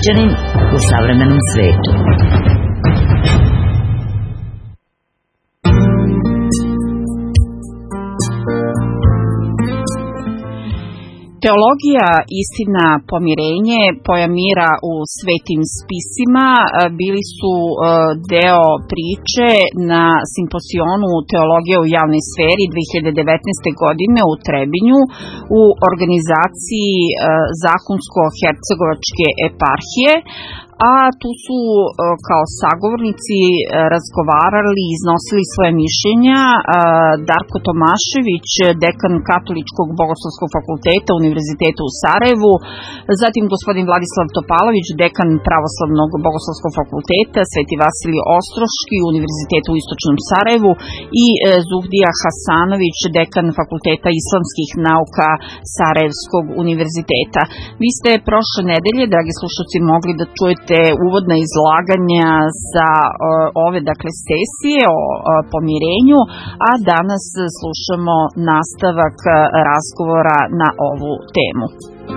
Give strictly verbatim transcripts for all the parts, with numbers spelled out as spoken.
Srpčanin u savremenom svetu. Teologija, istina, pomirenje, pojam mira u svetim spisima bili su deo priče na simpozionu Teologije u javnoj sferi dve hiljade devetnaeste. godine u Trebinju u organizaciji Zahumsko-hercegovačke eparhije, a tu su kao sagovornici razgovarali i iznosili svoje mišljenja Darko Tomašević, dekan Katoličkog bogoslovskog fakulteta Univerziteta u Sarajevu, zatim gospodin Vladislav Topalović, dekan Pravoslavnog bogoslovskog fakulteta Sveti Vasilij Ostroški Univerziteta u Istočnom Sarajevu i Zuhdija Hasanović, dekan Fakulteta islamskih nauka Sarajevskog univerziteta. Vi ste prošle nedelje, dragi slušalci, mogli da čujete uvodna izlaganja sa ove dakle sesije o pomirenju, a danas slušamo nastavak razgovora na ovu temu.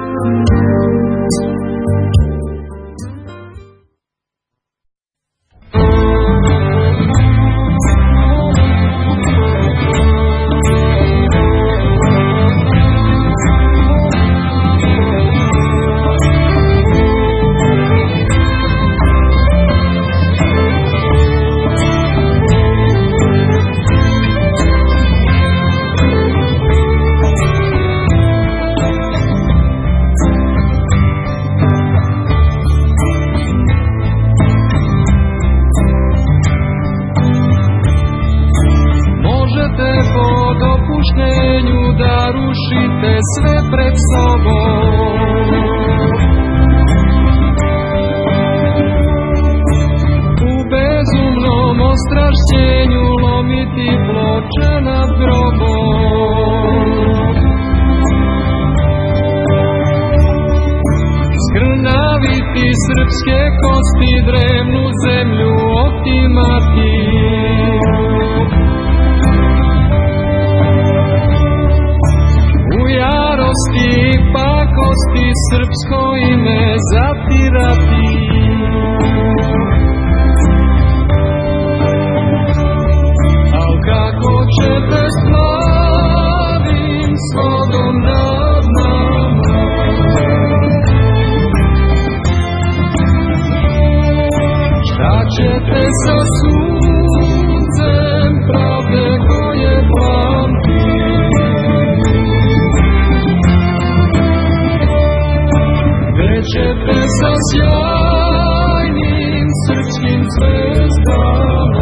Sve pred sobom u bezumnom ostrašćenju lomiti ploče nad grobom, skrnaviti srpske kosti, drevnu zemlju otimati. I pakosti srpsko ime zatirati. Al kako ćete s mladim svodom nad nama, šta ćete sa suncem pravde koje plamti? Ćete sa sjajnim srpskim zvezdama,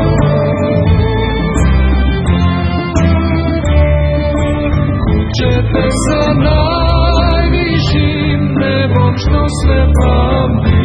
ćete sa najvišim nebom što sve pamti.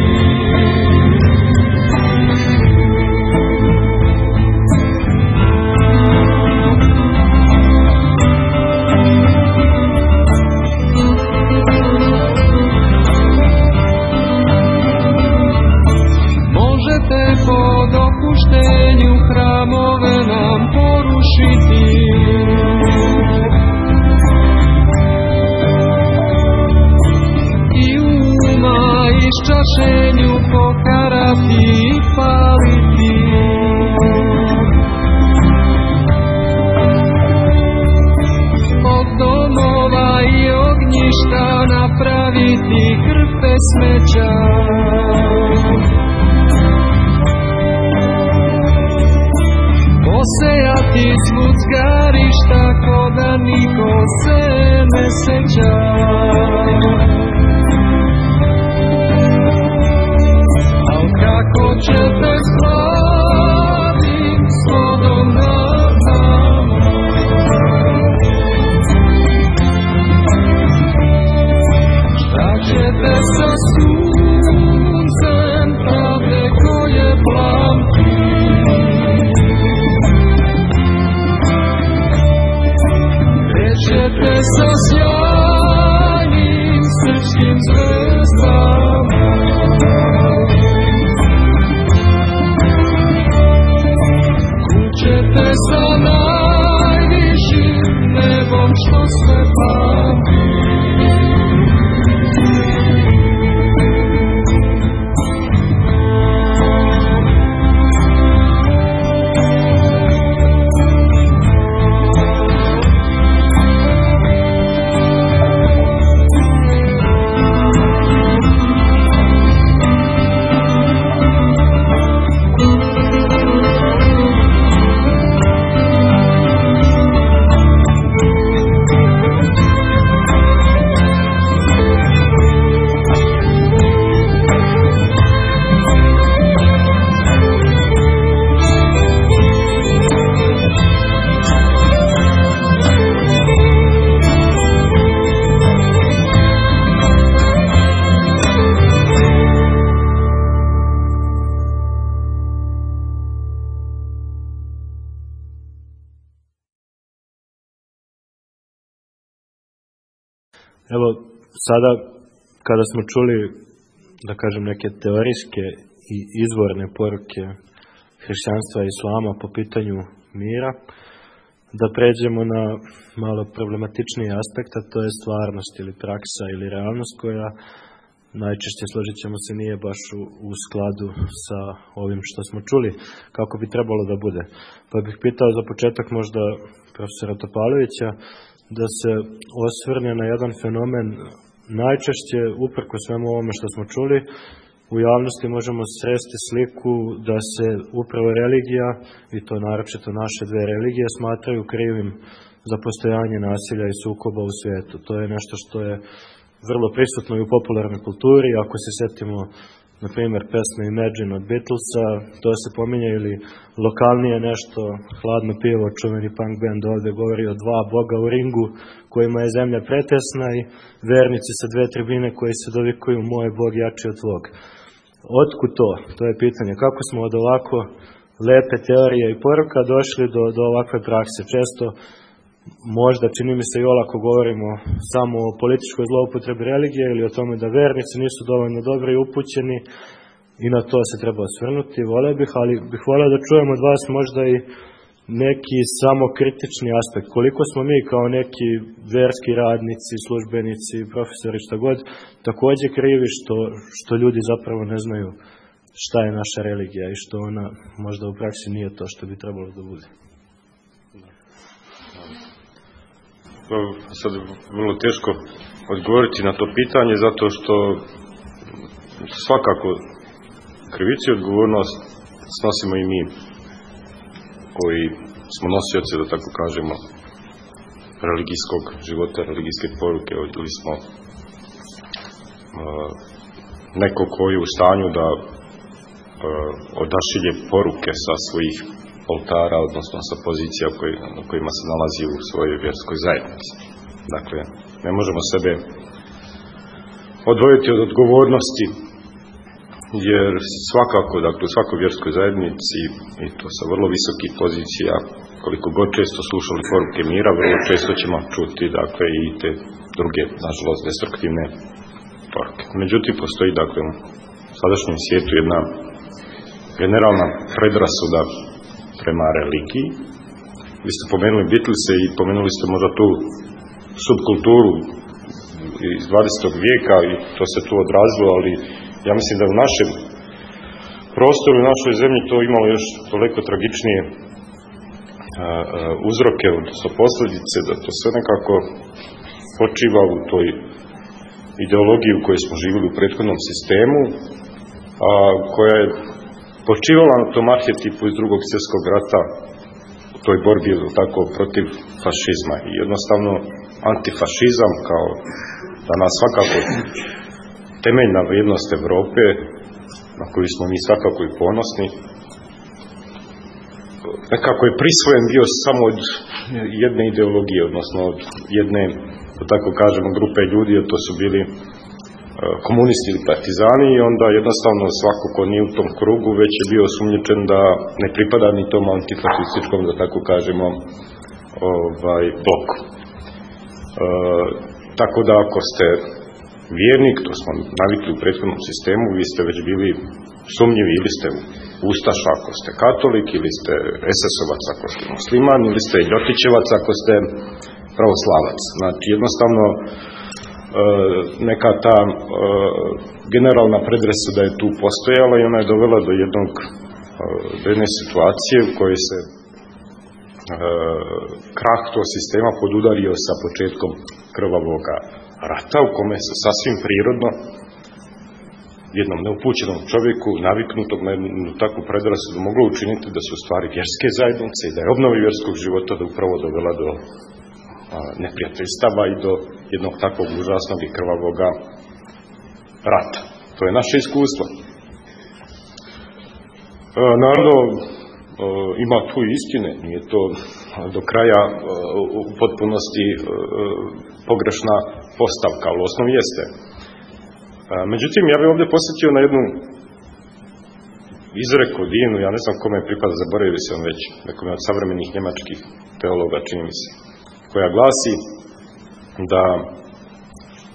Hramove nam porušiti, i uma iščašenju pokarati i paliti. Od domova i ognjišta napraviti hrpe smeća, posejati smuckarišta ko da niko se ne seća. Al kako ćete s mladim svodom nad nama, šta ćete sa suncem pravde koje plamti? Ćete sa sjajnim srpskim zvezdama, kućete sa najvišim nebom što sve pamti. Evo, sada kada smo čuli, da kažem, neke teorijske i izvorne poruke hrišćanstva i islama po pitanju mira, da pređemo na malo problematičniji aspekt, a to je stvarnost ili praksa ili realnost koja najčešće, složit ćemo se, nije baš u, u skladu sa ovim što smo čuli, kako bi trebalo da bude. Pa bih pitao za početak možda profesora Topalovića da se osvrne na jedan fenomen. Najčešće, uprko svemu ovome što smo čuli, u javnosti možemo sresti sliku da se upravo religija, i to naročito naše dve religije, smatraju krivim za postojanje nasilja i sukoba u svijetu. To je nešto što je vrlo prisutno i u popularnoj kulturi. Ako se setimo, na primjer, pesme Imagine od Beatlesa, to se pominje, ili lokalnije nešto, Hladno pivo, čuveni punk band ovdje govori o dva boga u ringu, kojima je zemlja pretesna, i vernici sa dve tribine koji se dovikuju moj bog jači od tvog. Otkud to? To je pitanje. Kako smo od ovako lepe teorije i poruka došli do, do ovakve prakse? Često, možda, čini mi se, i olako govorimo samo o političkoj zloupotrebi religije ili o tome da vernici nisu dovoljno dobri i upućeni, i na to se treba osvrnuti. Voleo bih, ali bih voleo da čujem od vas možda i neki samokritični aspekt. Koliko smo mi kao neki verski radnici, službenici, profesori, šta god, također krivi što, što ljudi zapravo ne znaju šta je naša religija i što ona možda u praksi nije to što bi trebalo da bude. Sad vrlo teško odgovoriti na to pitanje, zato što svakako krivicu i odgovornost snosimo i mi, koji smo nosioci, da tako kažemo, religijskog života, religijske poruke, ili smo uh, neko koji je u stanju da uh, odašilje poruke sa svojih oltara, odnosno sa pozicija koji, na kojima se nalazi u svojoj vjerskoj zajednici. Dakle, ne možemo sebe odvojiti od odgovornosti, jer svakako, dakle, u svakoj vjerskoj zajednici, i to sa vrlo visokih pozicija, koliko god često slušali poruke mira, vrlo često ćemo čuti, dakle, i te druge, nažalost, destruktivne poruke. Međutim, postoji, dakle, u sadašnjem svijetu jedna generalna predrasuda prema religiji. Vi ste pomenuli Beatlese i pomenuli ste možda tu subkulturu iz dvadesetog vijeka i to se tu odrazilo, ali ja mislim da u našem prostoru, u našoj zemlji to imalo još toliko tragičnije a, a, uzroke, odnosno posljedice, da to sve nekako počiva u toj ideologiji u kojoj smo živjeli u prethodnom sistemu, a koja je počivala na tom arhetipu iz drugog svjetskog rata, u toj borbi tako protiv fašizma. I jednostavno antifašizam kao danas svakako temeljna vrijednost Evrope, na koju smo mi svakako i ponosni, nekako je prisvojen bio samo od jedne ideologije, odnosno od jedne, da tako kažemo, grupe ljudi, a to su bili komunisti ili partizani, i onda jednostavno svako ko nije u tom krugu već je bio osumnjičen da ne pripada ni tom antifašističkom, da tako kažemo, ovaj, bloku. E, tako da ako ste vjernik, to smo navikli u prethodnom sistemu, vi ste već bili sumnjivi, ili ste ustaša ako ste katolik, ili ste es es ovac ako ste musliman, ili ste ljotićevac ako ste pravoslavac. Znači jednostavno neka ta uh, generalna predrasuda je tu postojala i ona je dovela do jednog uh, do jedne situacije u kojoj se uh, krah tog sistema podudario sa početkom krvavog rata, u kome se sasvim prirodno jednom neupućenom čovjeku, naviknutom na jednu takvu predrasudu, moglo učiniti da su u stvari vjerske zajednice i da je obnovi vjerskog života da upravo dovela do neprijateljstava i do jednog takvog užasnog i krvavog rata. To je naše iskustvo. E, naravno, e, ima tu istine, nije to do kraja e, u potpunosti e, pogrešna postavka, ali u osnovi jeste. E, međutim, ja bih ovdje posjetio na jednu izreku divnu, ja ne znam kome je pripada, zaboravio se on već, nekome od savremenih njemačkih teologa, čini mi se, koja glasi da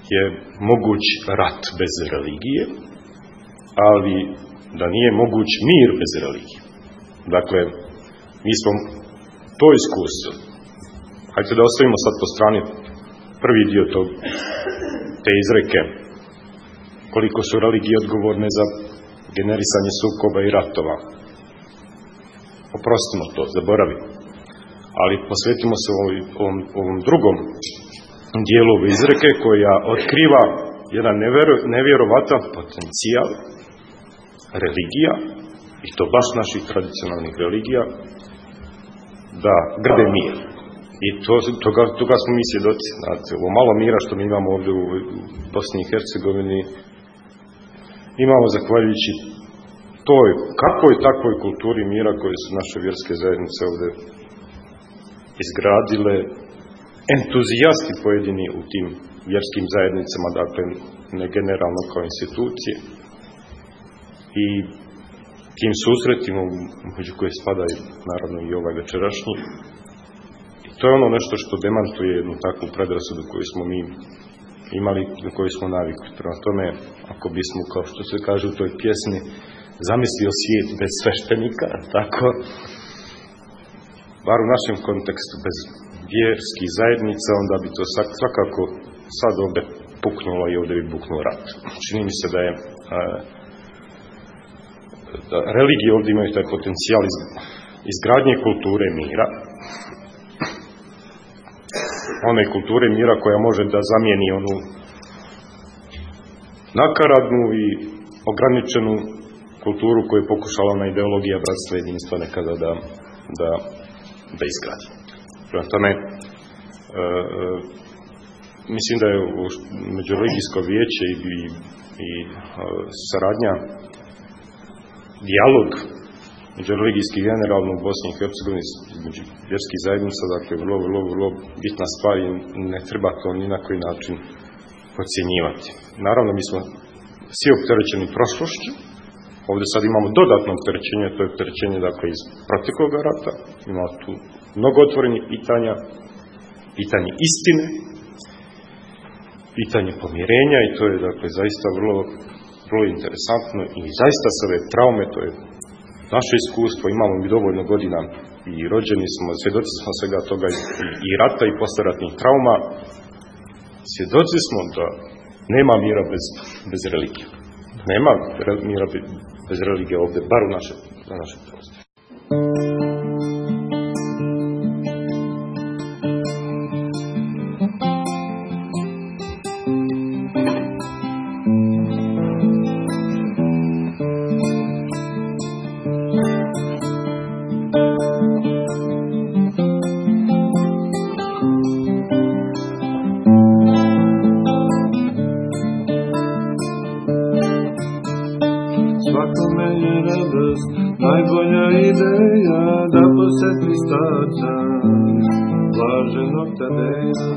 je moguć rat bez religije, ali da nije moguć mir bez religije. Dakle, mi smo to iskustvo. Hajde da ostavimo sad po strani prvi dio tog, te izreke, koliko su religije odgovorne za generisanje sukoba i ratova. Oprostimo to, zaboravimo. Ali posvetimo se ovom, ovom, ovom drugom dijelu ove izreke koja otkriva jedan nevjero, nevjerovatan potencijal religija, i to baš naših tradicionalnih religija, da grde mir. I to, toga, toga smo mi svjedoci. Znate, ovo malo mira što mi imamo ovdje u Bosni i Hercegovini, imamo zahvaljujući toj, kakvoj takvoj kulturi mira koje su naše vjerske zajednice ovdje izgradile, entuzijasti pojedini u tim vjerskim zajednicama, dakle ne generalno kao institucije, i tim susretima među koje spadaju naravno i ovaj večerašnji. I to je ono nešto što demantuje jednu takvu predrasudu koju smo mi imali, na koju smo navikli. Prema tome, ako bismo, kao što se kaže u toj pjesmi, zamislio svijet bez sveštenika, tako, bar u našem kontekstu, bez vjerskih zajednica, onda bi to svakako sad ovdje puknulo i ovdje bi buknuo rat. Čini mi se da je da religije ovdje imaju taj potencijal izgradnje kulture mira, one kulture mira koja može da zamijeni onu nakaradnu i ograničenu kulturu koju je pokušala ona ideologija bratstva i jedinstva nekada da, da, da izgradi. Prema tome, e, e, mislim da je međureligijsko vijeće i, i, i e, saradnja, dijalog međureligijski generalno u Bosni i Hercegovini između vjerskih zajednica, dakle vrlo, vrlo, vrlo bitna stvar i ne treba to ni na koji način ocjenjivati. Naravno, mi smo svi opterećeni prošlošću. Ovdje sad imamo dodatno opterećenje, to je opterećenje dakle iz protekloga rata. Imamo tu mnogo otvorenih pitanja, pitanje istine, pitanje pomirenja, i to je dakle zaista vrlo, vrlo interesantno, i zaista se ove traume, to je naše iskustvo, imamo mi dovoljno godina i rođeni smo, svjedoci smo svega toga i rata i posleratnih trauma, svjedoci smo da nema mira bez, bez religije. Nema mira bez religije ovdje, bar u naše, na našem prostoru. Najbolja ideja da posjeti starca blaženog Tadeja.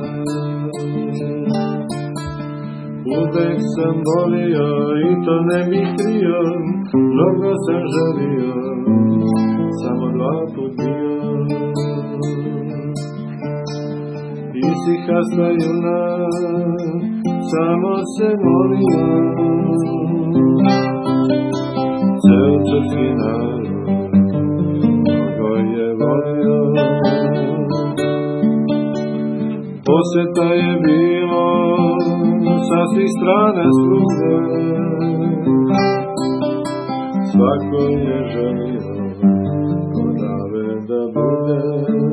Uvek sam volio i to ne bih krio, mnogo sam želio, samo dva put bio. Isihasna juna, samo se molio, ceo crkvi narod mnogo je volio. Posjeta je bilo sa svih strana sluge, svako je želio odave da bude.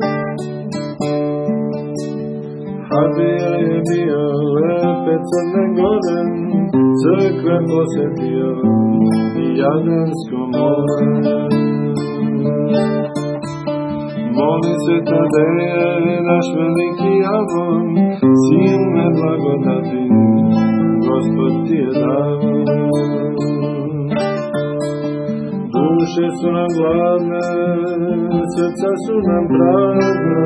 Habija je bio lepe crne gore, crkve posjetio i Jadransko more. Moli se Tadeje, naš veliki Avon, silne blagodati, Gospod ti je dao. Duše su nam gladne, srca su nam prazna,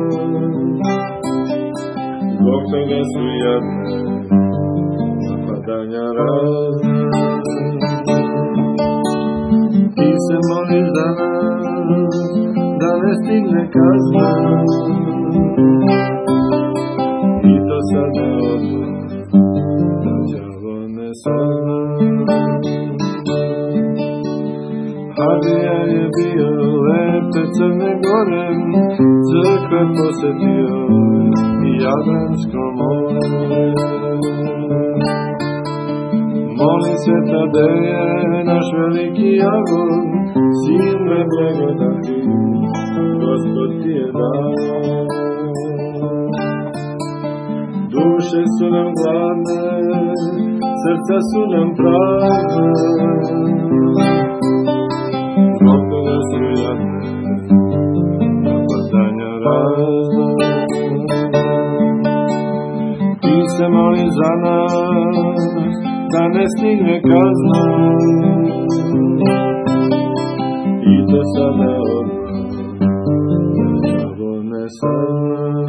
zbog toga su jadne napadanja razne. Ti se moliš za nas, da ne stigne kazna, i to sad ne odmah da đavo ne sazna. Hadija je bio lepe Crne Gore, crkve posjetio i Jadransko more. Moli se Tadeje, naš veliki Jagor, silne blagodati, Gospod ti je dao. Duše su nam gladne, srca su nam prazne, zbog toga su jadne, napadanja razna. Ti se moli za nas, da ne stigne kazna, i to sada odmah, da đavo ne sazna.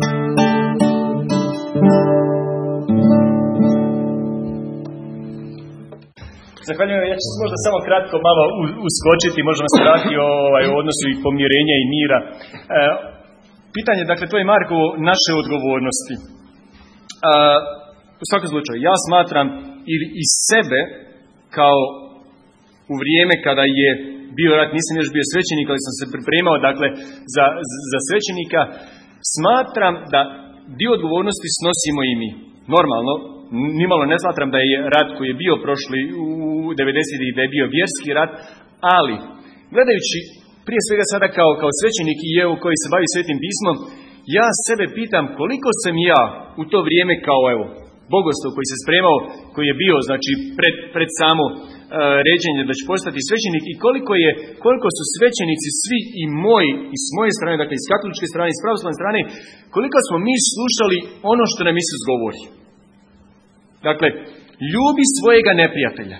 Zahvaljujem, ja ću se možda samo kratko malo uskočiti, možemo se vratiti o ovaj, odnosu i pomirenja i mira. E, pitanje, dakle, to je Markovo naše odgovornosti. E, u svakom slučaju, ja smatram i sebe kao u vrijeme kada je bio rat, nisam još bio svećenik, ali sam se pripremao dakle, za, za svećenika, smatram da dio odgovornosti snosimo i mi. Normalno, nimalo ne smatram da je rat koji je bio prošli u devedesetih da je bio vjerski rat, ali gledajući prije svega sada kao, kao svećenik i evo koji se bavi Svetim pismom, ja sebe pitam koliko sam ja u to vrijeme kao evo bogoslov koji se spremao, koji je bio znači pred, pred samo uh, ređenje da će postati svećenik i koliko je koliko su svećenici svi i moji i s moje strane, dakle iz katoličke strane i s pravoslavne strane, koliko smo mi slušali ono što nam Isus govori. Dakle, ljubi svojega neprijatelja.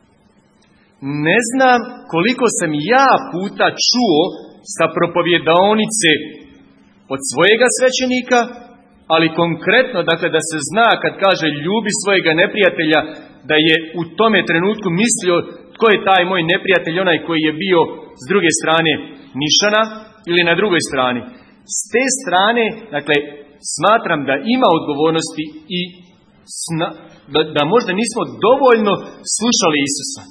Ne znam koliko sam ja puta čuo sa propovjedaonice od svojega svećenika, ali konkretno, dakle, da se zna kad kaže ljubi svojega neprijatelja, da je u tome trenutku mislio tko je taj moj neprijatelj, onaj koji je bio s druge strane Nišana ili na drugoj strani. S te strane, dakle, smatram da ima odgovornosti i sna, da, da možda nismo dovoljno slušali Isusa.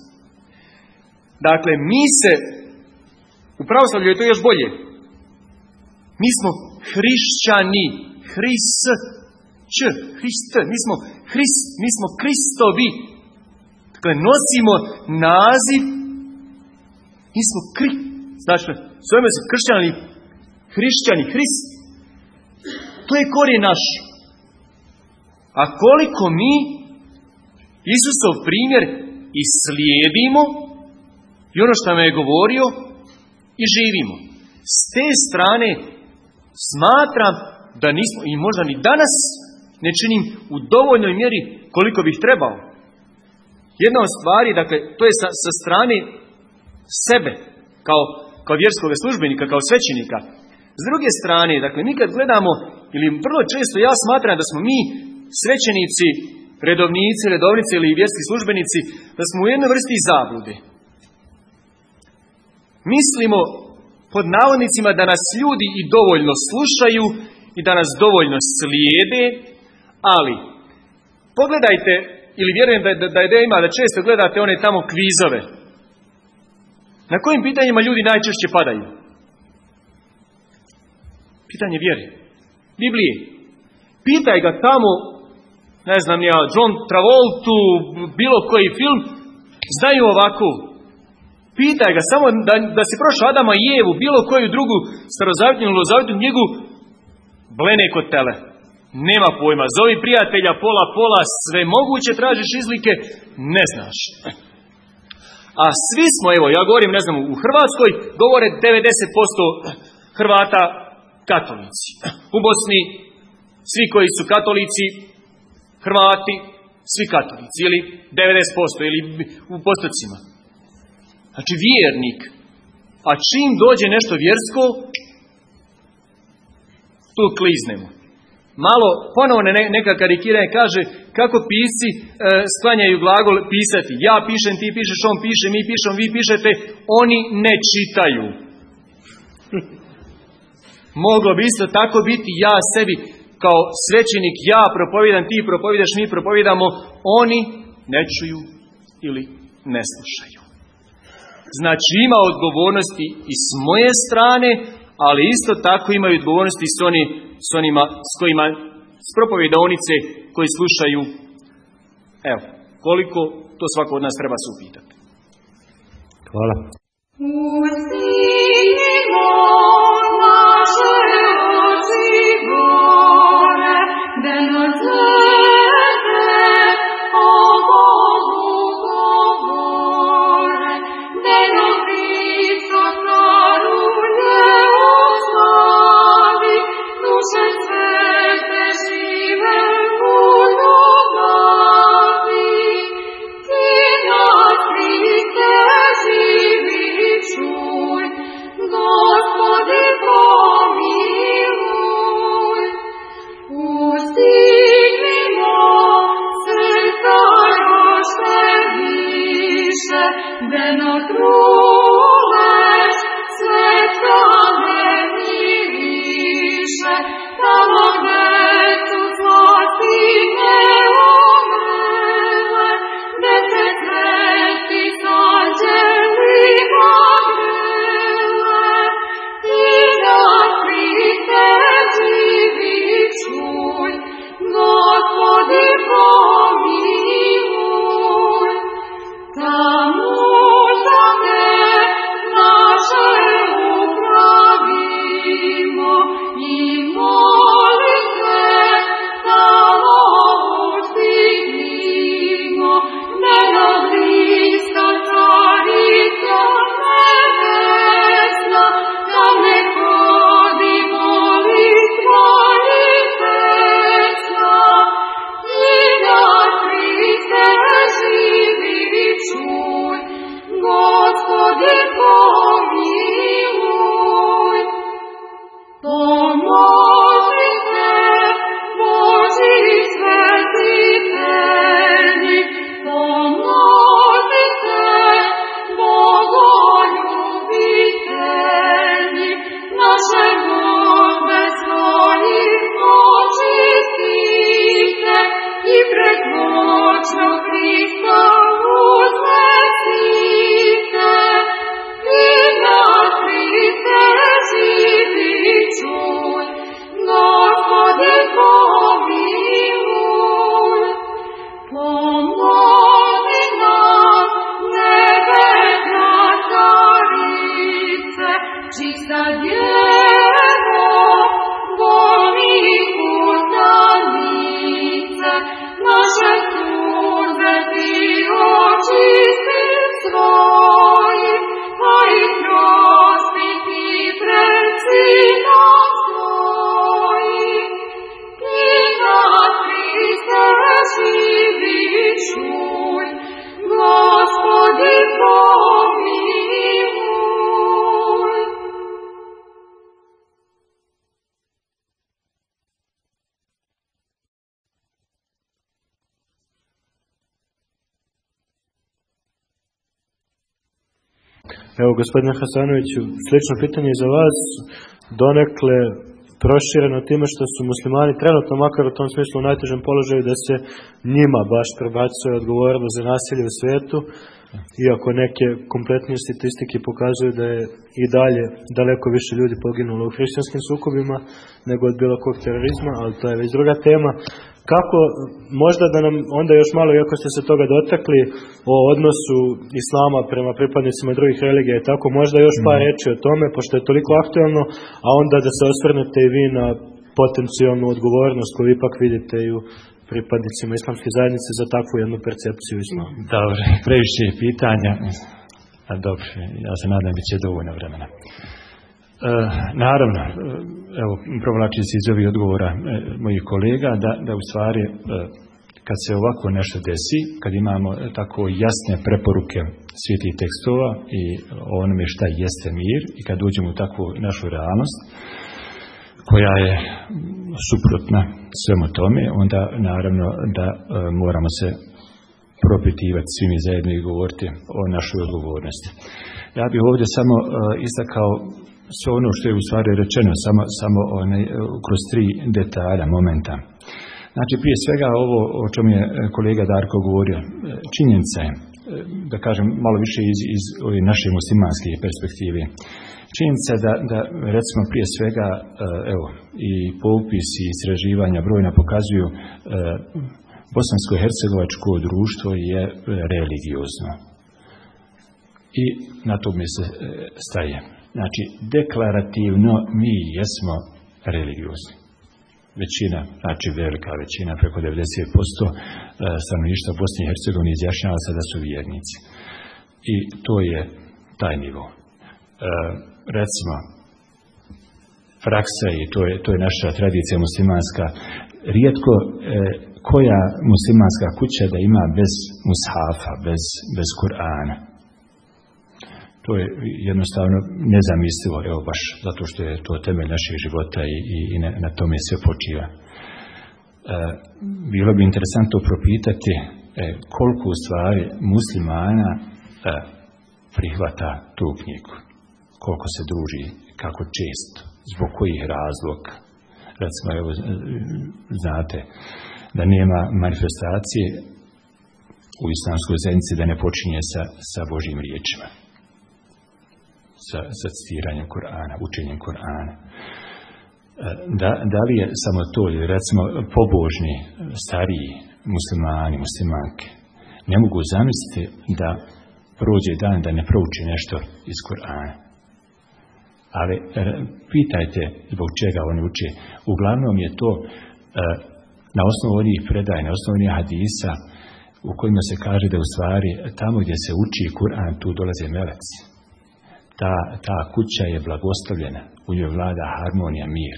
Dakle, mi se, u pravoslavlju je to još bolje, mi smo hrišćani, Hris, č, Hrist, mi smo Hrist, mi smo Kristovi. Dakle, nosimo naziv, mi smo kri, znači, zovemo se kršćani, hrišćani, Hrist. To je korijen naš. A koliko mi Isusov primjer i slijedimo i ono što nam je govorio i živimo. S te strane smatram da nismo, i možda ni danas ne činim u dovoljnoj mjeri koliko bih trebao. Jedna od stvari, dakle, to je sa, sa strane sebe, kao, kao vjerskog službenika, kao svećenika. S druge strane, dakle, mi kad gledamo, ili vrlo često ja smatram da smo mi svećenici, redovnici, redovnice ili vjerski službenici, da smo u jednoj vrsti zablude. Mislimo, pod navodnicima, da nas ljudi i dovoljno slušaju i da nas dovoljno slijede, ali pogledajte, ili vjerujem da, da, da je ima da često gledate one tamo kvizove. Na kojim pitanjima ljudi najčešće padaju? Pitanje vjere. Biblije. Pitaj ga tamo, ne znam ja, John Travoltu, bilo koji film, znaju ovako. Pitaj ga samo da, da se prošao Adama i Evu, bilo koju drugu starozavjetnu ili novozavjetnu knjigu, blene kod tele. Nema pojma. Zovi prijatelja pola pola, sve moguće tražiš izlike, ne znaš. A svi smo, evo, ja govorim, ne znam, u Hrvatskoj govore devedeset posto Hrvata katolici. U Bosni svi koji su katolici, Hrvati, svi katolici, ili devedeset posto, ili u postocima. Znači vjernik. A čim dođe nešto vjersko, tu kliznemo. Malo, ponovo neka karikiranja kaže kako pisci e, sklanjaju glagol pisati. Ja pišem, ti pišeš, on piše, mi pišem, vi pišete, oni ne čitaju. Moglo bi isto tako biti ja sebi. kao svećenik, ja propovijedam, ti propovijedaš, mi propovijedamo, oni ne čuju ili ne slušaju. Znači ima odgovornosti i s moje strane, ali isto tako imaju odgovornosti s, oni, s onima s kojima s propovijedaonice koji slušaju. Evo, koliko to svako od nas treba se upitati. Hvala. Evo, gospodine Hasanoviću, slično pitanje za vas, donekle prošireno time što su muslimani trenutno, makar u tom smislu, u najtežem položaju da se njima baš prebacuje odgovornost za nasilje u svijetu, iako neke kompletnije statistike pokazuju da je i dalje daleko više ljudi poginulo u hrišćanskim sukobima nego od bilo kog terorizma, ali to je već druga tema. Kako, možda da nam onda još malo, iako ste se toga dotakli, o odnosu islama prema pripadnicima drugih religija i tako, možda još par reći o tome, pošto je toliko aktualno, a onda da se osvrnete i vi na potencijalnu odgovornost koju ipak vidite i u pripadnicima islamske zajednice za takvu jednu percepciju islama. Dobro, previše pitanja. A dobro, ja se nadam da će dovoljno vremena. E, naravno, evo, provlači se iz ovih odgovora e, mojih kolega, da, da u stvari, e, kad se ovako nešto desi, kad imamo tako jasne preporuke svetih tekstova i onome šta jeste mir, i kad uđemo u takvu našu realnost, koja je suprotna svemu tome, onda naravno da e, moramo se propitivati svi mi zajedno i govoriti o našoj odgovornosti. Ja bih ovdje samo e, istakao sve ono što je u stvari rečeno samo, samo onaj, kroz tri detalja, momenta. Znači, prije svega ovo o čemu je kolega Darko govorio, činjenica je, da kažem malo više iz, iz ove naše muslimanske perspektive, činjenica da, da recimo prije svega, evo, i popisi i istraživanja brojna pokazuju bosansko-hercegovačko društvo je religiozno. I na tome se staje. Znači, deklarativno mi jesmo religiozni. Većina, znači velika većina, preko devedeset posto stanovništva Bosne i Hercegovine izjašnjava se da su vjernici. I to je taj nivo. E, recimo, praksa i to je, to je naša tradicija muslimanska. Rijetko e, koja muslimanska kuća da ima bez mushafa, bez, bez Kur'ana. To je jednostavno nezamislivo, evo baš zato što je to temelj našeg života i, i, i na, na tome sve počiva. E, bilo bi interesantno propitati e, koliko u stvari muslimana e, prihvata tu knjigu, koliko se druži, kako često, zbog kojih razloga. Recimo, evo, znate da nema manifestacije u islamskoj zajednici da ne počinje sa, sa Božjim riječima. Sa, sa citiranjem Kur'ana, učenjem Kur'ana. Da, da li je samo to, recimo, pobožni, stariji muslimani, muslimanke, ne mogu zamisliti da prođe dan da ne prouči nešto iz Kur'ana. Ali pitajte zbog čega oni uče. Uglavnom je to na osnovu onih predaja, na osnovu onih hadisa u kojima se kaže da u stvari tamo gdje se uči Kur'an tu dolaze meleci. Ta, ta kuća je blagoslovljena, u njoj vlada harmonija, mir.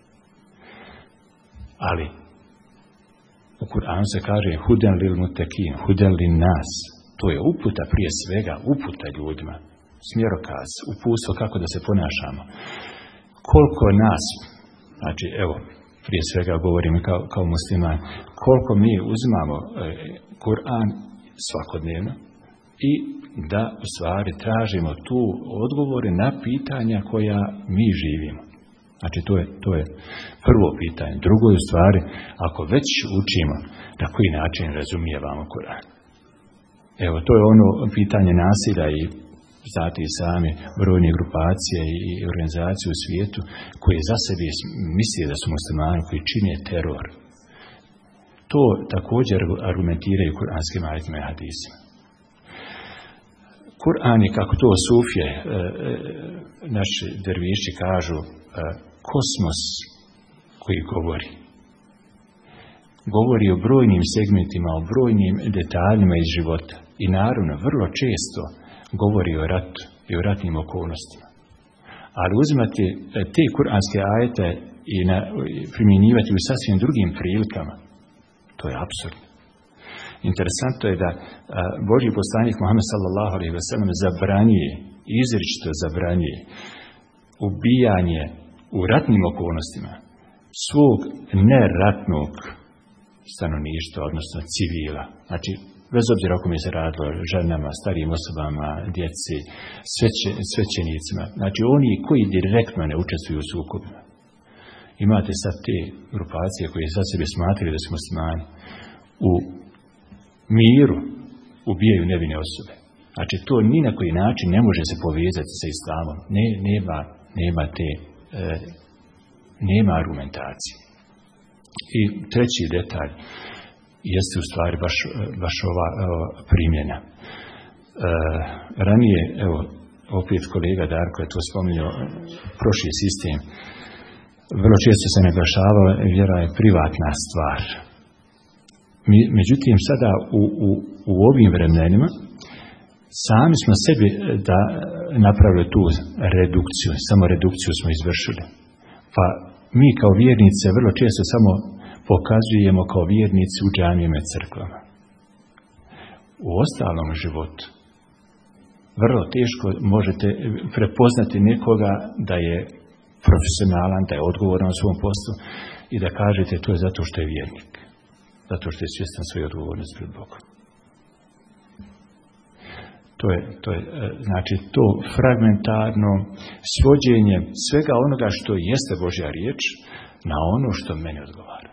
Ali u Kur'anu se kaže huden lil mutekin, huden lil nas. To je uputa prije svega, uputa ljudima, smjerokaz, uputstvo kako da se ponašamo. Koliko nas, znači evo, prije svega govorim kao, kao musliman, koliko mi uzimamo e, Kur'an svakodnevno i da u stvari tražimo tu odgovore na pitanja koja mi živimo. Znači to je, to je prvo pitanje. Drugo je u stvari, ako već učimo, na koji način razumijevamo Kur'an. Evo, to je ono pitanje nasilja i znate i sami brojne grupacije i organizacije u svijetu koje za sebe misle da su muslimani, koji čine teror. To također argumentiraju kuranskim ajetima i hadisima. Kur'an je, kako to sufije, e, e, naši derviši kažu, e, kosmos koji govori. Govori o brojnim segmentima, o brojnim detaljima iz života. I naravno, vrlo često govori o ratu i o ratnim okolnostima. Ali uzimati te kuranske ajete i na, primjenjivati u sasvim drugim prilikama, to je apsurdno. Interesantno je da a, Božji poslanik Muhammed sallallahu alejhi ve sellem zabranjuje, izričito zabranjuje ubijanje u ratnim okolnostima svog neratnog stanovništva, odnosno civila. Znači, bez obzira o kome se radilo, ženama, starijim osobama, djeci, sveće, svećenicima. Znači, oni koji direktno ne učestvuju u sukobima. Imate sad te grupacije koje sad sebe smatraju da su muslimani. U miru ubijaju nevine osobe. Znači, to ni na koji način ne može se povezati sa islamom. Ne, nema, nema te, e, nema argumentacije. I treći detalj jeste u stvari baš, baš ova evo, primjena. E, ranije, evo, opet kolega Darko je to spominjao, prošli sistem, vrlo često se naglašavao, vjera je privatna stvar. Mi, međutim, sada u, u, u ovim vremenima sami smo sebi da napravili tu redukciju, samo redukciju smo izvršili. Pa mi kao vjernice vrlo često samo pokazujemo kao vjernici u džamijama i crkvama. U ostalom životu vrlo teško možete prepoznati nekoga da je profesionalan, da je odgovoran u svom poslu i da kažete to je zato što je vjernik. Zato što je svjestan svoje odgovornosti pred Bogom. To je, to je, znači, to fragmentarno svođenje svega onoga što jeste Božja riječ na ono što meni odgovara.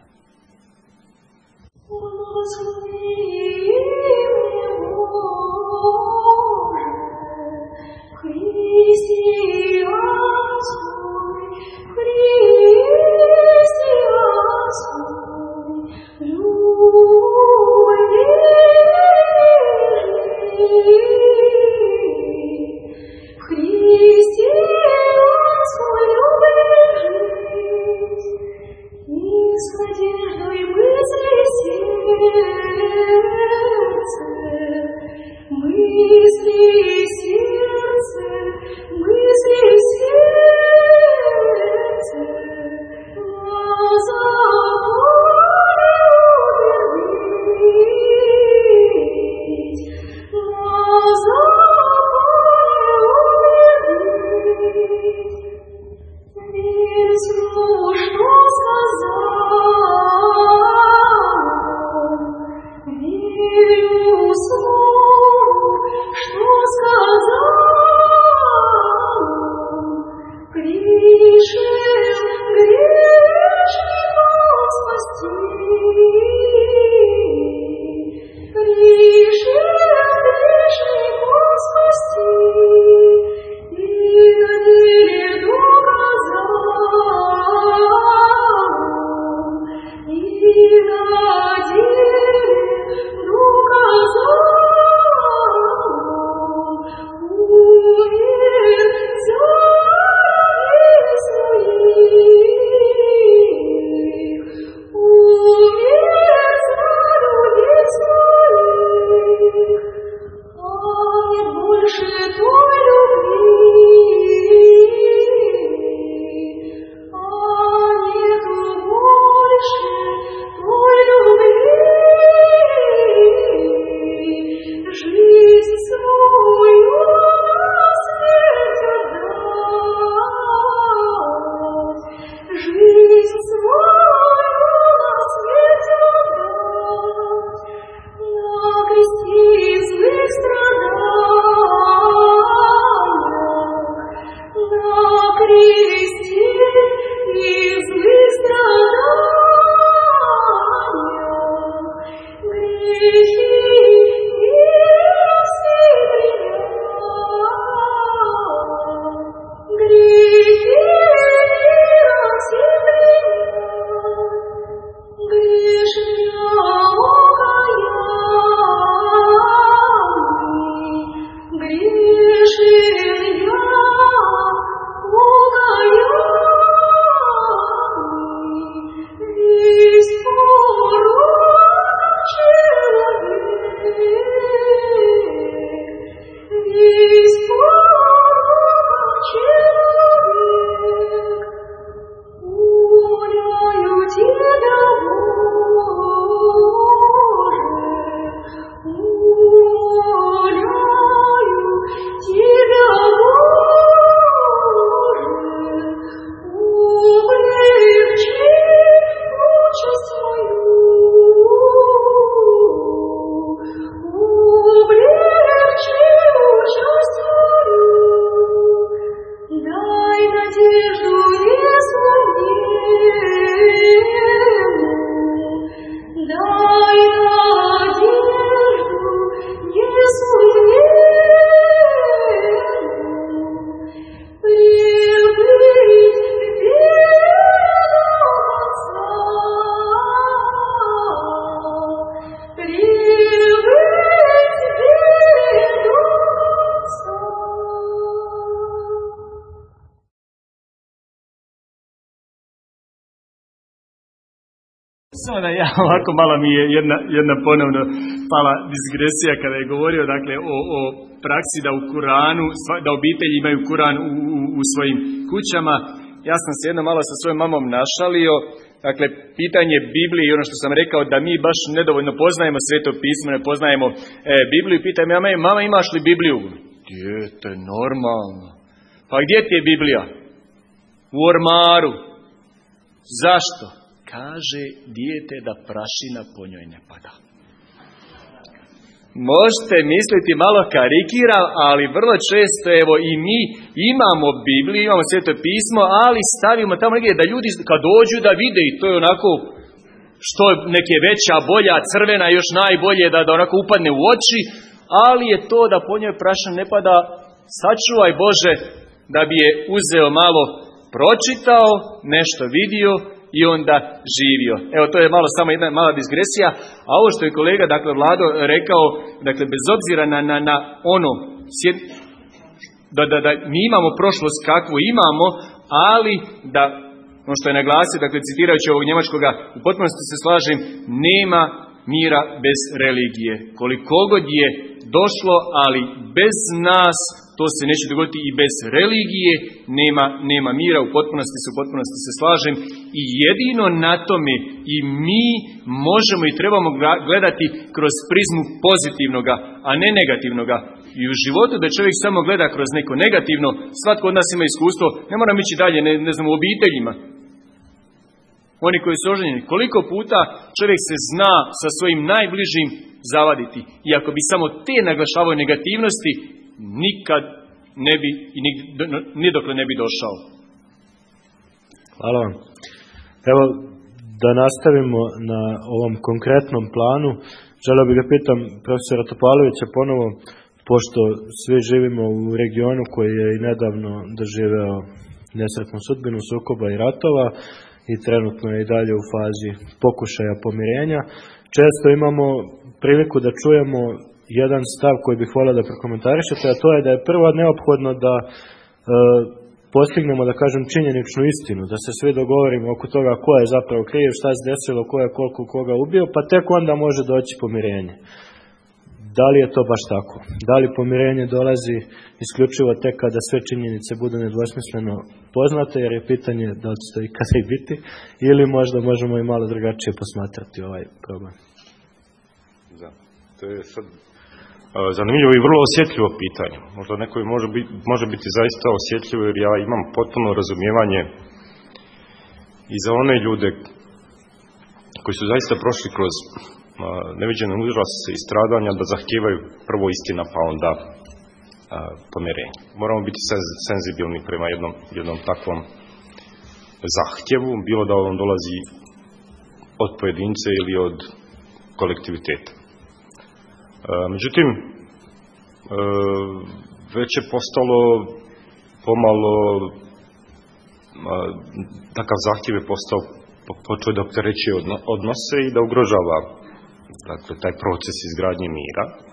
Samo da ja ovako malo mi je jedna, jedna ponovno pala digresija kada je govorio dakle o, o praksi da u Kuranu, da obitelji imaju Kuran u, u, u svojim kućama. Ja sam se jedno malo sa svojom mamom našalio, dakle pitanje Biblije i ono što sam rekao da mi baš nedovoljno poznajemo Sveto pismo, ne poznajemo e, Bibliju. Pitaj me, mama imaš li Bibliju? Dijete, normalno. Pa gdje ti je Biblija? U ormaru. Zašto? Kaže dijete da prašina po njoj ne pada. možete misliti, malo karikiram, ali vrlo često, evo, i mi imamo Bibliju, imamo Sveto pismo, ali stavimo tamo negdje da ljudi kad dođu da vide, i to je onako što neke veća, bolja, crvena, još najbolje da, da onako upadne u oči, ali je to da po njoj prašan ne pada, sačuvaj Bože, da bi je uzeo malo, pročitao, nešto vidio i onda živio. Evo, to je malo samo jedna mala digresija, a ovo što je kolega, dakle, Vlado rekao, dakle, bez obzira na, na, na ono, da, da, da mi imamo prošlost kakvu imamo, ali da, ono što je naglasio, dakle, citirajući ovog njemačkoga, u potpunosti se slažem, nema mira bez religije. Koliko god je došlo, ali bez nas, to se neće dogoditi, i bez religije nema, nema mira, u potpunosti se, u potpunosti se slažem, i jedino na tome i mi možemo i trebamo gledati kroz prizmu pozitivnoga, a ne negativnoga. I u životu da čovjek samo gleda kroz neko negativno, svatko od nas ima iskustvo, ne moram ići dalje, ne, ne znam, u obiteljima. Oni koji su oženjeni, koliko puta čovjek se zna sa svojim najbližim zavaditi. I ako bi samo te naglašavaju negativnosti, nikad ne bi i nidokle ne bi došao. Hvala vam. Evo, da nastavimo na ovom konkretnom planu, želeo bih ga pitam profesora Topalovića ponovo, pošto svi živimo u regionu koji je i nedavno doživeo nesretnu sudbinu sukoba i ratova i trenutno je i dalje u fazi pokušaja pomirenja. Često imamo priliku da čujemo jedan stav koji bih volio da prokomentarišete, a to je da je prvo neophodno da e, postignemo, da kažem, činjeničnu istinu, da se svi dogovorimo oko toga ko je zapravo kriv, šta se desilo, ko je koliko koga ubio, pa tek onda može doći pomirenje. Da li je to baš tako? Da li pomirenje dolazi isključivo tek kada sve činjenice budu nedvosmisleno poznate, jer je pitanje da li će to ikada i biti, ili možda možemo i malo drugačije posmatrati ovaj problem? Da, to je sad zanimljivo i vrlo osjetljivo pitanje. Možda neko može biti, može biti zaista osjetljivo, jer ja imam potpuno razumijevanje i za one ljude koji su zaista prošli kroz neviđene užase i stradanja, da zahtijevaju prvo istina, pa onda a, pomirenje. Moramo biti senzibilni prema jednom, jednom takvom zahtjevu, bilo da on dolazi od pojedince ili od kolektiviteta. A, međutim, a, već je postalo pomalo, a, takav zahtjev je postao, počeo da opterećuje odnose i da ugrožava, dakle, taj proces izgradnje mira. E,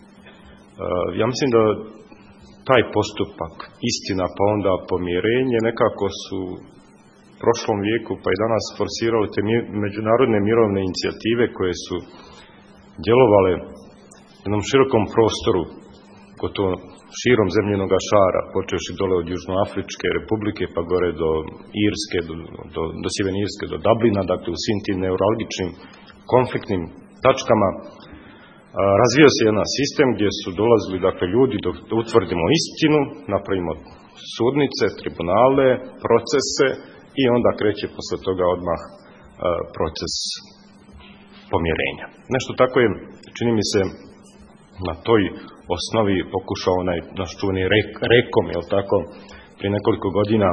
ja mislim da taj postupak, istina pa onda pomirenje, nekako su u prošlom vijeku pa i danas forsirali te međunarodne mirovne inicijative koje su djelovale u jednom širokom prostoru, gotovo širom zemljenog šara, počevši dole od Južnoafričke republike pa gore do Irske, do, do, do Sjeverne Irske, do Dublina, dakle u svim tim neuralgičnim konfliktnim tačkama. Razvio se jedan sistem gdje su dolazili, dakle, ljudi da utvrdimo istinu, napravimo sudnice, tribunale, procese i onda kreće posle toga odmah proces pomirenja. Nešto tako je, čini mi se, na toj osnovi pokušao onaj naš čuveni rek, rekom, jel tako, prije nekoliko godina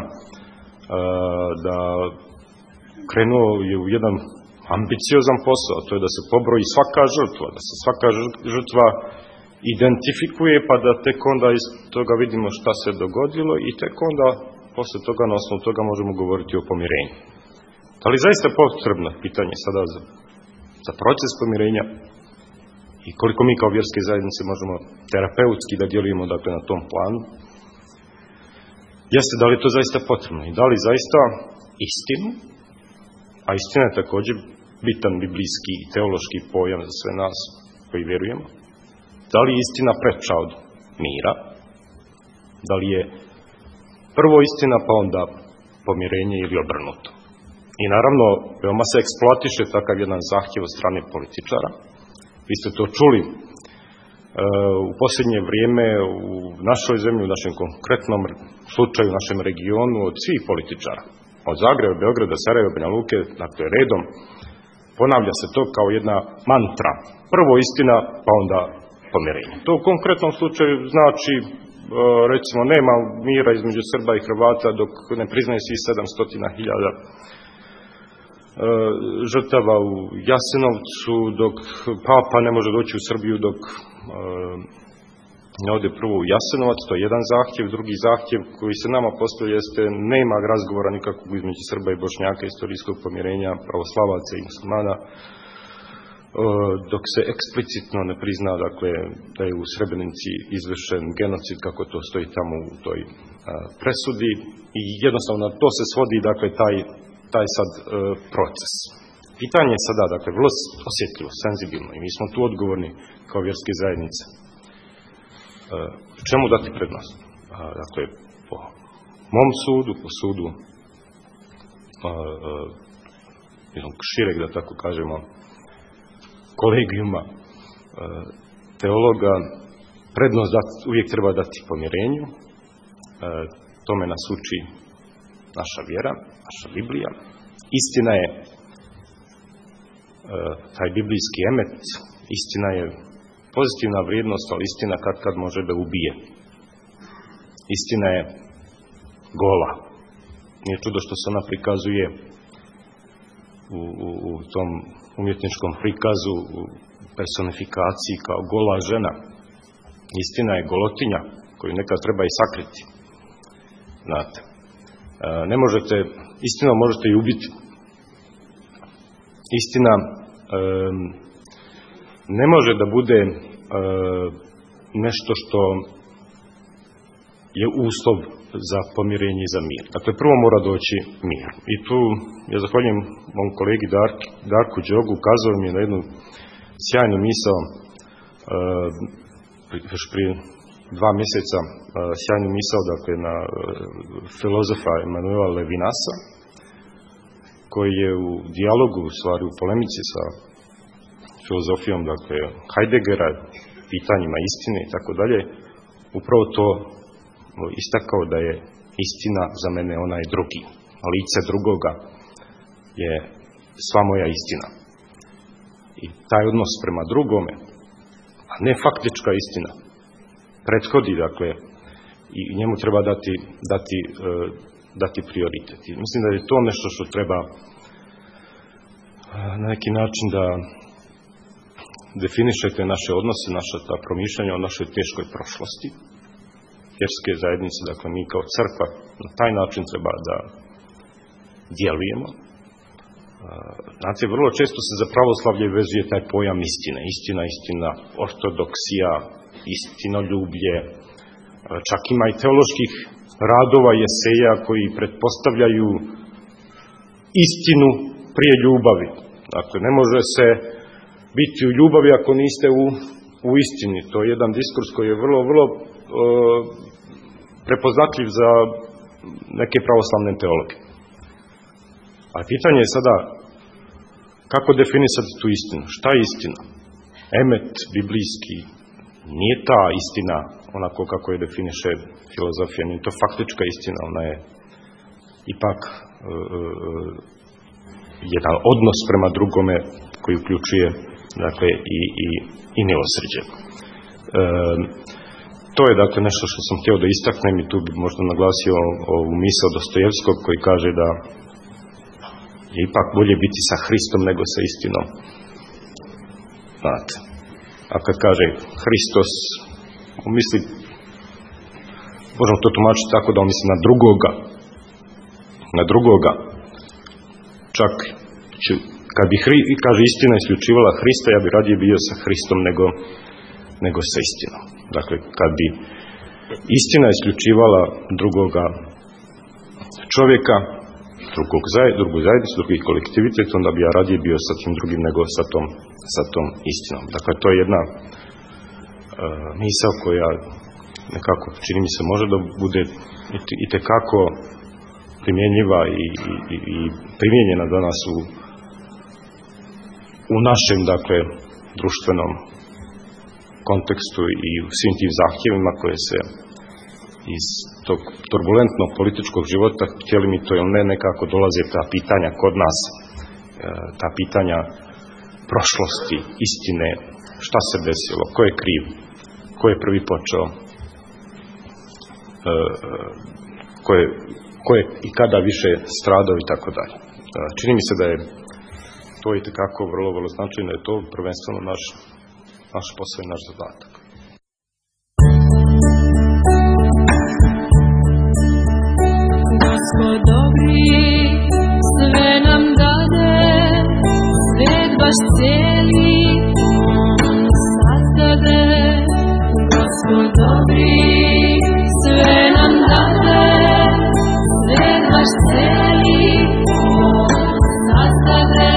da krenuo je u jedan ambiciozan posao, to je da se pobroji svaka žrtva, da se svaka žrtva identifikuje, pa da tek onda iz toga vidimo šta se dogodilo i tek onda posle toga, na osnovu toga možemo govoriti o pomirenju. Da li zaista potrebno pitanje sada za, za proces pomirenja i koliko mi kao vjerske zajednice možemo terapeutski da djelujemo, dakle, na tom planu, jeste da li to zaista potrebno i da li zaista istinu, a istina je također bitan biblijski i teološki pojam za sve nas koji vjerujemo. Da li je istina preča od mira? Da li je prvo istina pa onda pomirenje ili obrnuto? I naravno, veoma se eksploatiše takav jedan zahtjev od strane političara. Vi ste to čuli e, u posljednje vrijeme u našoj zemlji, u našem konkretnom slučaju, u našem regionu, od svih političara. Od Zagreba, Beograda, Sarajeva, Banja Luke, dakle redom, ponavlja se to kao jedna mantra. Prvo istina, pa onda pomirenja. To u konkretnom slučaju znači, recimo, nema mira između Srba i Hrvata dok ne priznaje svih sedamsto hiljada žrtava u Jasenovcu, dok Papa ne može doći u Srbiju dok ne ode prvo u Jasenovac. To je jedan zahtjev. Drugi zahtjev koji se nama postavlja jeste nema razgovora nikakvog između Srba i Bošnjaka, istorijskog pomirenja, pravoslavaca i muslimana, dok se eksplicitno ne prizna, dakle, da je u Srebrenici izvršen genocid, kako to stoji tamo u toj a, presudi, i jednostavno to se svodi, dakle, taj, taj sad a, proces. Pitanje je sada, dakle, vrlo osjetljivo, senzibilno, i mi smo tu odgovorni kao vjerske zajednice. A, čemu dati prednost? A, dakle, po mom sudu, po sudu a, a, šireg, da tako kažemo, kolegijuma teologa, prednost dat, uvijek treba dati pomirenju. E, tome nas uči naša vjera, naša Biblija. Istina je e, taj biblijski emet, istina je pozitivna vrijednost, ali istina kad kad može da ubije. Istina je gola. Nije čudo što se ona prikazuje u, u, u tom umjetničkom prikazu, u personifikaciji kao gola žena. Istina je golotinja koju nekad treba i sakriti. Znate, e, ne možete, istina možete i ubiti. Istina e, ne može da bude e, nešto što je uslov za pomirenje i za mir. Dakle, prvo mora doći mir. I tu ja zahvaljujem mom kolegi Dark, Darku Đogu, ukazao mi je na jednu sjajnu misao uh, još prije dva mjeseca, uh, sjajnu misao, dakle, na uh, filozofa Emanuela Levinasa, koji je u dijalogu, u stvari u polemici sa filozofijom, dakle, Heideggera, pitanjima istine i tako dalje, upravo to istakao da je istina za mene onaj drugi. Lice drugoga je sva moja istina. I taj odnos prema drugome, a ne faktička istina, prethodi, dakle, i njemu treba dati, dati, uh, dati prioritet. I mislim da je to nešto što treba uh, na neki način da definišete naše odnose, naša ta promišljanja o našoj teškoj prošlosti vjerske zajednice, dakle mi kao crkva na taj način treba da djelujemo. Znate, vrlo često se za pravoslavlje vezuje taj pojam istine. Istina, istina, ortodoksija, istinoljublje. Čak ima i teoloških radova i eseja koji pretpostavljaju istinu prije ljubavi. Dakle, ne može se biti u ljubavi ako niste u, u istini. To je jedan diskurs koji je vrlo, vrlo uh, prepoznatljiv za neke pravoslavne teologe. A pitanje je sada kako definisati tu istinu. Šta je istina? Emet biblijski nije ta istina onako kako je definiše filozofija, nije to faktička istina, ona je ipak uh, uh, jedan odnos prema drugome koji uključuje, dakle, i, i, i milosrđe. E, to je, dakle, nešto što sam htio da istaknem i tu bi možda naglasio ovu misao Dostojevskog koji kaže da je ipak bolje biti sa Hristom nego sa istinom. Znate, a kad kaže Hristos, on misli, možemo to tumačiti tako da on misli na drugoga, na drugoga, čak će, kad bi, kaže, istina isključivala Hrista, ja bi radije bio sa Hristom nego, nego sa istinom. Dakle, kad bi istina isključivala drugoga čovjeka, drugog zaj, drugu zajednicu, drugi kolektivitet, onda bi ja radije bio sa tim drugim nego sa tom, sa tom istinom. Dakle, to je jedna uh, misao koja nekako, čini mi se, može da bude i tekako primjenjiva i, i, i primjenjena danas u u našem, dakle, društvenom kontekstu i u svim tim zahtjevima koje se iz tog turbulentnog političkog života, htjeli mi to ili ne, nekako dolaze ta pitanja kod nas, ta pitanja prošlosti, istine, šta se desilo, ko je kriv, ko je prvi počeo, ko je, ko je i kada više stradao i tako dalje. Čini mi se da je to i tekako vrlo, vrlo značajno, je to prvenstveno naš, naš posao i naš zadatak. Gospod dobri, sve nam dade, svet baš cijeli on sazdade. Gospod dobri, sve nam dade, svet baš cijeli on sazdade.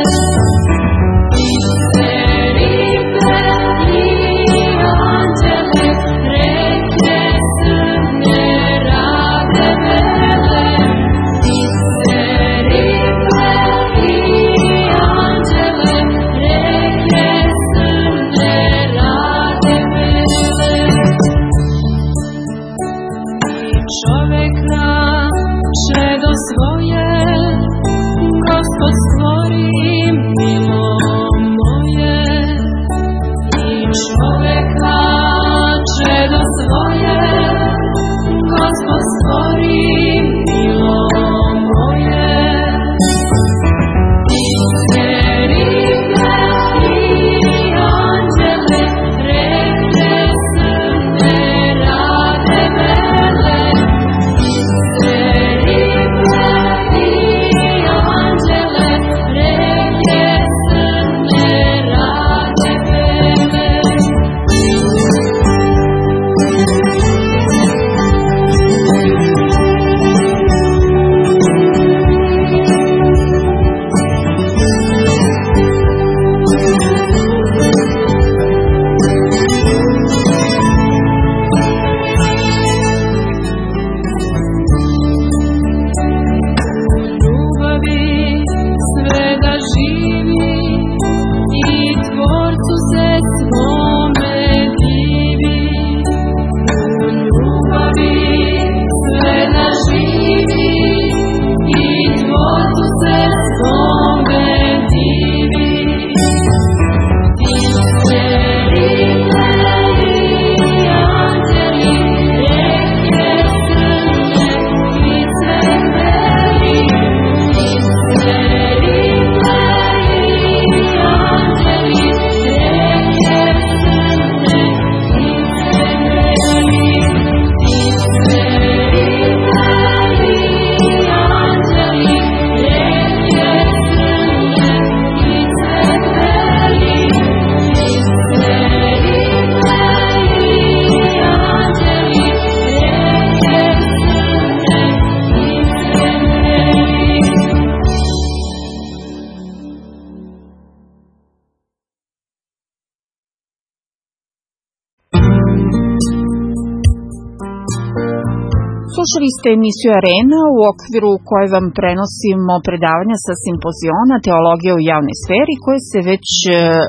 Slušali ste emisiju Arena u okviru u kojoj vam prenosimo predavanja sa simpoziona Teologija u javnoj sferi koje se već e,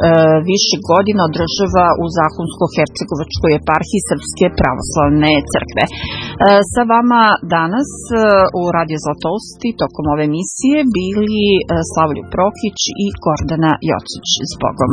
više godina održava u Zahumsko-Hercegovačkoj eparhiji Srpske pravoslavne crkve. E, sa vama danas e, u Radio Zlatosti tokom ove emisije bili e, Slavlju Prokić i Gordana Jocić. S Bogom.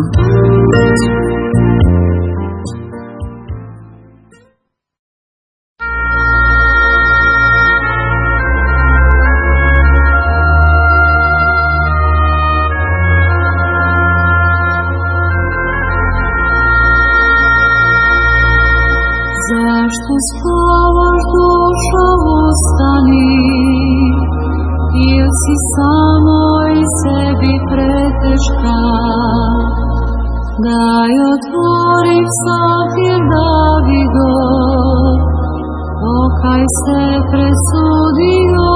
Zašto spavaš, dušo, ustani, ili si samoj sebi preteška? Daj otvori psaltir Davidov, pokaj se presudio.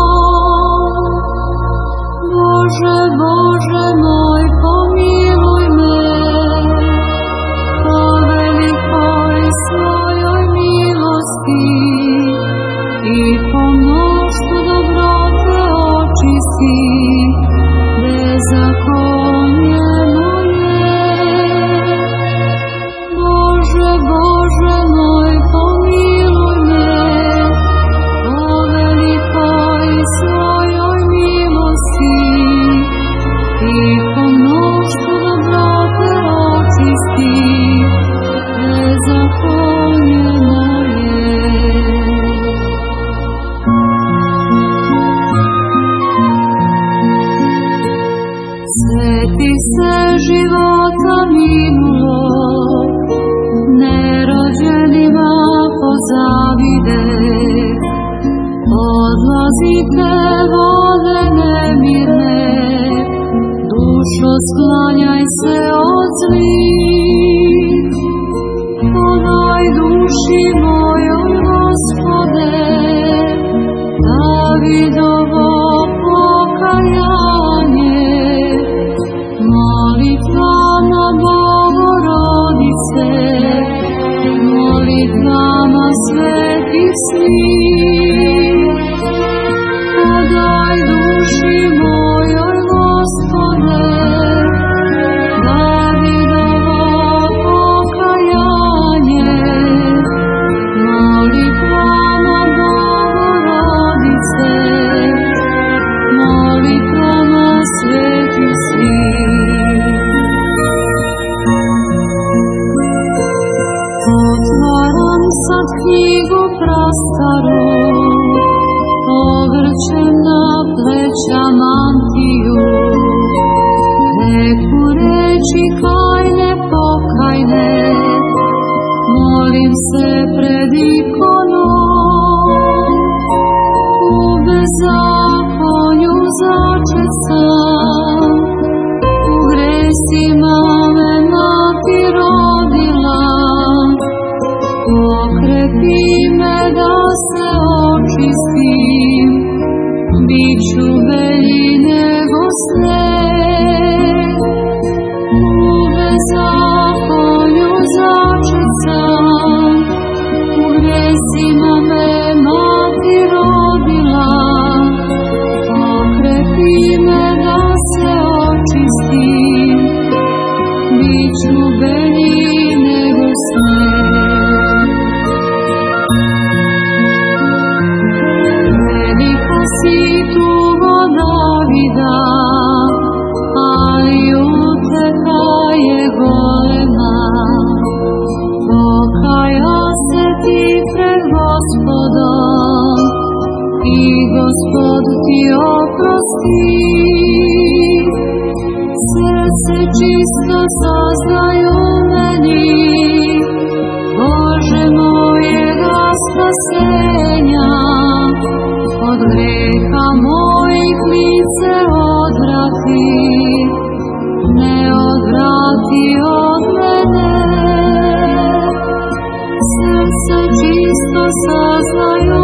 Bože, Bože moj, pomiluj me, po velikoj svojoj milosti i po mnoštvu dobrote očisti bezakonje moje. Bože, Bože moj, pomiluj me, po velikoj svojoj milosti i po očisti, bezakonje moje. Sjeti se života minulog, nerođenima pozavide. Odlazite vode nemirne, dušo sklanjaj se od zlih. Podaj duši mojoj, Gospode, Davidovo pokajanje. Molitvama Bogorodice, molitvama svetih svih. Podaj duši mojoj, Gospode, Davidovo pokajanje. Molitvama Bogorodice, molitvama svetih svih. Otvaram sad knjigu prastaru, ogrćem na pleća mantiju. Neku reči kajne pokajne, molim se pred ikonom. U bezakonju začet sam, u gresima me mati rodila. Okrepi me da se očistim, biću belji nego sneg. U bezakonju začet sam, u gresima me mati rodila. Okrepi me da se očistim, biću belji nego sneg. Si tugo Davida, ali uteka je golema. Pokaja se ti pred Gospodom i Gospod ti oprosti. Srce čisto saznaj u meni, Bože mojega spasenja. Od greha mojih lice odvrati, ne odvrati od mene. Srce čisto saznaj